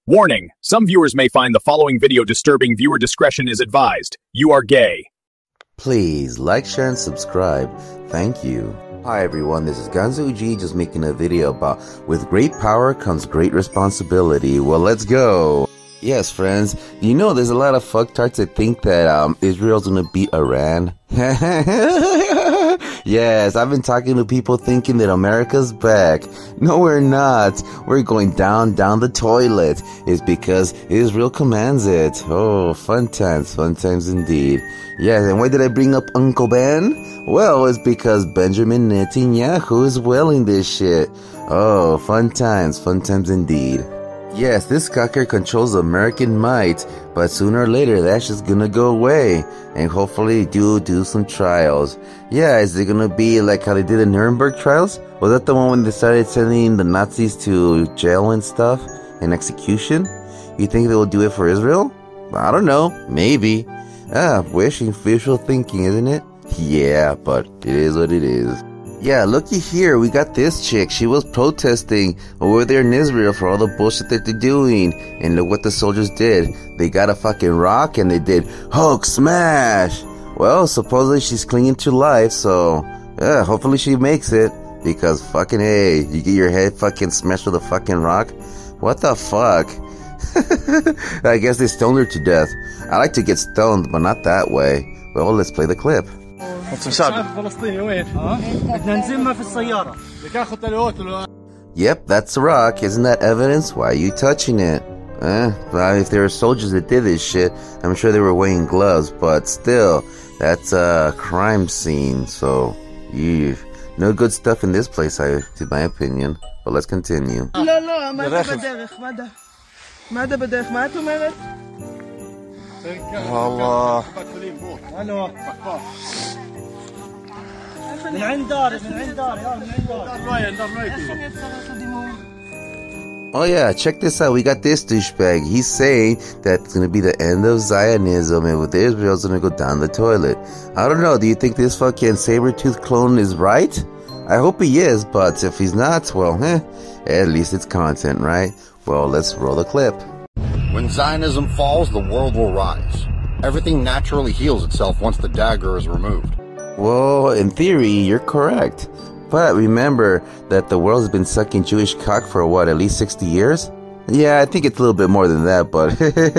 Warning, some viewers may find the following video disturbing. Viewer discretion is advised. You are gay. Please like, share, and subscribe. Thank you. Hi everyone, this is Ganzuji just making a video about with great power comes great responsibility. Well, let's go. Yes, friends, you know there's a lot of fucktards that think that Israel's gonna beat Iran. Yes, I've been talking to people thinking that America's back. No, we're not. We're going down the toilet. It's because Israel commands it. Oh, fun times indeed. Yes, and why did I bring up Uncle Ben? Well, it's because Benjamin Netanyahu is willing this shit. Oh, fun times indeed. Yes, this cocker controls American might, but sooner or later that's just gonna go away, and hopefully do some trials. Yeah, is it gonna be like how they did the Nuremberg trials? Was that the one when they started sending the Nazis to jail and stuff, and execution? You think they will do it for Israel? I don't know, maybe. Wishful thinking, isn't it? Yeah, but it is what it is. Yeah, looky here, we got this chick. She was protesting over there in Israel for all the bullshit that they're doing. And look what the soldiers did. They got a fucking rock and they did Hulk smash. Well, supposedly she's clinging to life, so yeah, hopefully she makes it. Because fucking hey, you get your head fucking smashed with a fucking rock? What the fuck? I guess they stoned her to death. I like to get stoned, but not that way. Well, let's play the clip. Yep, that's a rock. Isn't that evidence? Why are you touching it? Well, if there were soldiers that did this shit, I'm sure they were wearing gloves, but still, that's a crime scene, so, no good stuff in this place, in my opinion. But let's continue. Oh yeah, check this out. We got this douchebag. He's saying that it's going to be the end of Zionism and with Israel's going to go down the toilet. I don't know. Do you think this fucking saber-tooth clone is right? I hope he is, but if he's not, well, at least it's content, right? Well, let's roll the clip. When Zionism falls, the world will rise. Everything naturally heals itself once the dagger is removed. Well, in theory, you're correct. But remember that the world has been sucking Jewish cock for what, at least 60 years? Yeah, I think it's a little bit more than that, but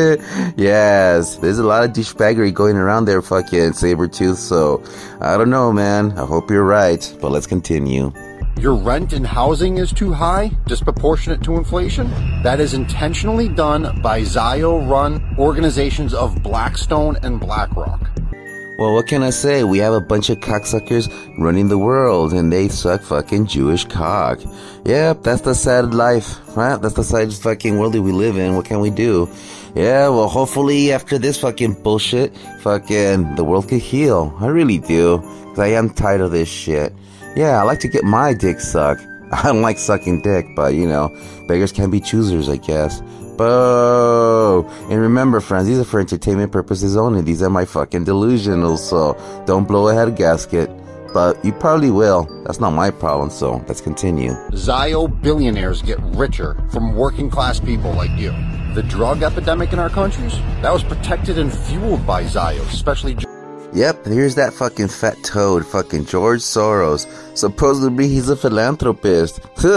yes, there's a lot of douchebaggery going around there, fucking saber-tooth, so I don't know, man. I hope you're right, but let's continue. Your rent and housing is too high, disproportionate to inflation? That is intentionally done by Zio-run organizations of Blackstone and BlackRock. Well, what can I say? We have a bunch of cocksuckers running the world, and they suck fucking Jewish cock. Yep, that's the sad life, right? That's the sad fucking world that we live in. What can we do? Yeah, well, hopefully after this fucking bullshit, fucking the world could heal. I really do, because I am tired of this shit. Yeah, I like to get my dick sucked. I don't like sucking dick, but, you know, beggars can be choosers, I guess. Boo! And remember, friends, these are for entertainment purposes only. These are my fucking delusionals, so don't blow a head gasket. But you probably will. That's not my problem, so let's continue. Zio billionaires get richer from working class people like you. The drug epidemic in our countries, that was protected and fueled by Zio, especially... Yep, here's that fucking fat toad, fucking George Soros. Supposedly he's a philanthropist.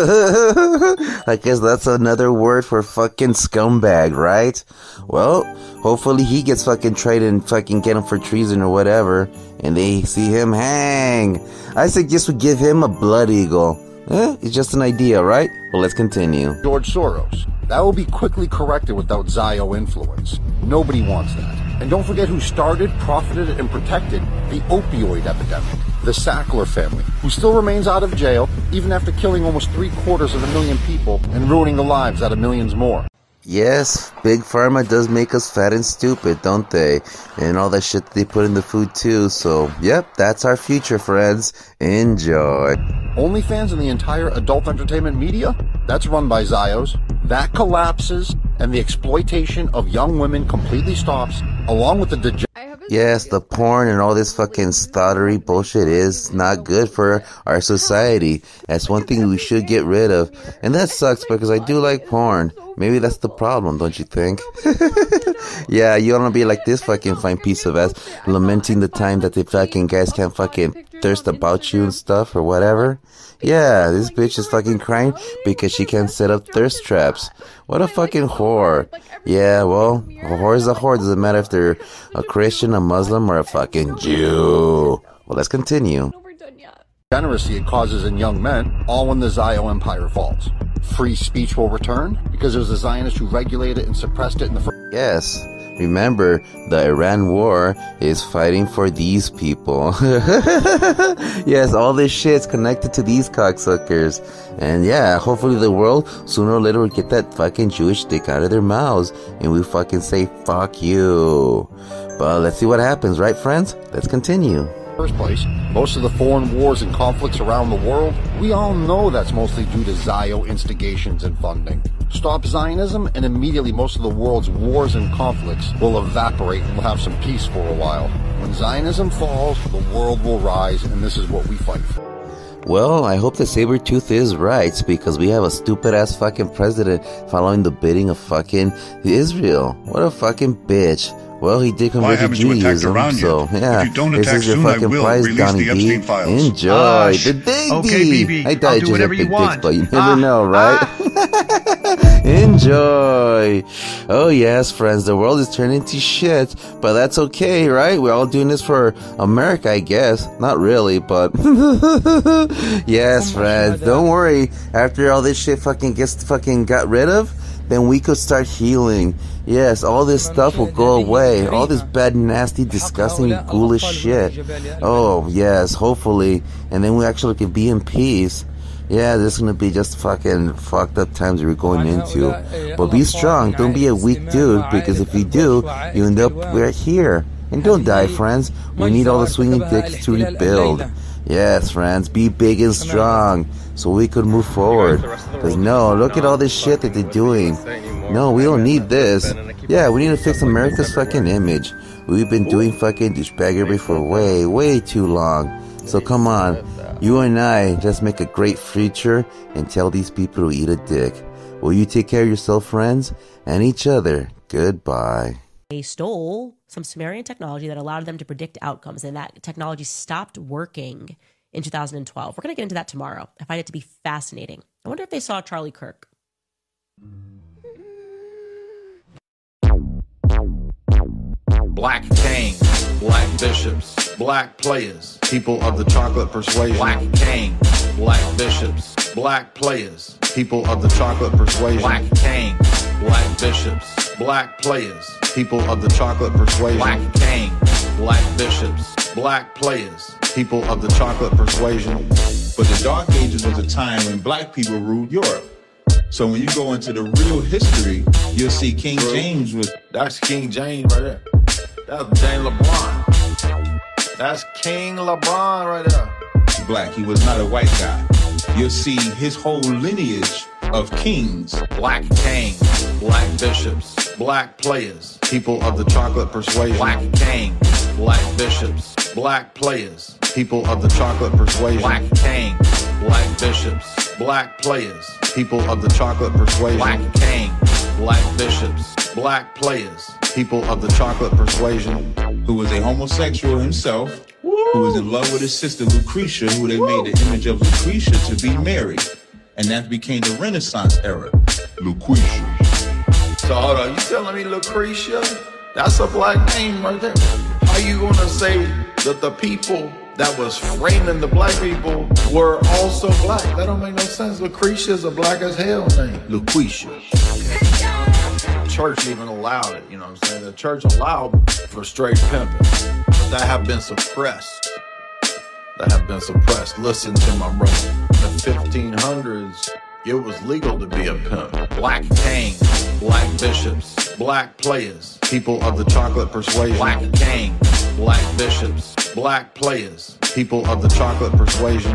I guess that's another word for fucking scumbag, right? Well, hopefully he gets fucking tried and fucking get him for treason or whatever, and they see him hang. I suggest we give him a blood eagle. It's just an idea, right? Well, let's continue. George Soros. That will be quickly corrected without Zio influence. Nobody wants that. And don't forget who started, profited, and protected the opioid epidemic. The Sackler family, who still remains out of jail, even after killing almost 750,000 people and ruining the lives out of millions more. Yes, Big Pharma does make us fat and stupid, don't they? And all that shit that they put in the food too, so yep, that's our future, friends. Enjoy. OnlyFans and the entire adult entertainment media? That's run by Zios. That collapses, and the exploitation of young women completely stops, along with the I hope Yes, the porn and all this fucking stuttery bullshit is not good for our society. That's one thing we should get rid of. And that sucks because I do like porn. Maybe that's the problem, don't you think? Yeah, you wanna be like this fucking fine piece of ass, lamenting the time that the fucking guys can't fucking thirst about you and stuff or whatever. Yeah, this bitch is fucking crying because she can't set up thirst traps. What a fucking whore. Yeah, well, a whore is a whore. Doesn't matter if they're a Christian, a Muslim, or a fucking Jew. Well, let's continue. Degeneracy it causes in young men, all when the Zio Empire falls. Free speech will return because it was the Zionists who regulated it and suppressed it in the first. Yes. Remember, the Iran war is fighting for these people. Yes, all this shit's connected to these cocksuckers. And yeah, hopefully the world sooner or later will get that fucking Jewish dick out of their mouths and we fucking say fuck you. But let's see what happens, right friends? Let's continue. First place, most of the foreign wars and conflicts around the world, we all know that's mostly due to Zio instigations and funding. Stop Zionism and immediately most of the world's wars and conflicts will evaporate and we'll have some peace for a while. When Zionism falls, the world will rise and this is what we fight for. Well, I hope the Sabretooth is right because we have a stupid ass fucking president following the bidding of fucking Israel. What a fucking bitch. Well, he did convert to Judaism, so yeah, this is your fucking prize, Donnie B. Enjoy the big okay, BB, I thought I'll do whatever big you want. dicks, but you never know, right? Enjoy. Oh yes, friends, the world is turning to shit, but that's okay, right? We're all doing this for America, I guess. Not really, but yes, friends, don't worry. After all this shit got rid of, then we could start healing. Yes, all this stuff will go away. All this bad, nasty, disgusting, ghoulish shit. Oh, yes, hopefully. And then we actually can be in peace. Yeah, this is gonna be just fucking fucked up times we're going into. But be strong. Don't be a weak dude, because if you do, you end up right here. And don't die, friends. We need all the swinging dicks to rebuild. Yes, friends, be big and strong so we could move forward. Because no, look at all this shit that they're doing. No, we don't need this. Yeah, we need to fix America's fucking image. We've been doing fucking douchebaggery for way, way too long. So come on, you and I, let's make a great future and tell these people to eat a dick. Will you take care of yourself, friends, and each other? Goodbye. They stole some Sumerian technology that allowed them to predict outcomes, and that technology stopped working in 2012. We're going to get into that tomorrow. I find it to be fascinating. I wonder if they saw Charlie Kirk. Black kings, black bishops, black players, people of the chocolate persuasion. Black kings, black bishops, black players, people of the chocolate persuasion. Black kings, black bishops, black players, people of the chocolate persuasion. Black kings, black bishops, black players, people of the chocolate persuasion. But the Dark Ages was a time when black people ruled Europe. So when you go into the real history, you'll see King James was... That's King James right there. That's James LeBron. That's King LeBron right there. Black. He was not a white guy. You'll see his whole lineage of kings. Black kings, black bishops, black players, people of the chocolate persuasion. Black kings, black bishops, black players, people of the chocolate persuasion. Black kings, black bishops, black players, people of the chocolate persuasion. Black kings, black bishops, black players, people of the chocolate persuasion. Who was a homosexual himself, who was in love with his sister Lucretia, who they made the image of Lucretia to be Mary. And that became the Renaissance era. Lucretia. So hold on, you telling me Lucretia? That's a black name right there. How you gonna say that the people that was framing the black people were also black? That don't make no sense. Lucretia's a black as hell name. Lucretia. The church even allowed it, you know what I'm saying? The church allowed for straight pimping. But that have been suppressed. Listen to my brother. In the 1500s, it was legal to be a pimp. Black kings, black bishops, black players, people of the chocolate persuasion. Black kings, black bishops, black players, people of the chocolate persuasion.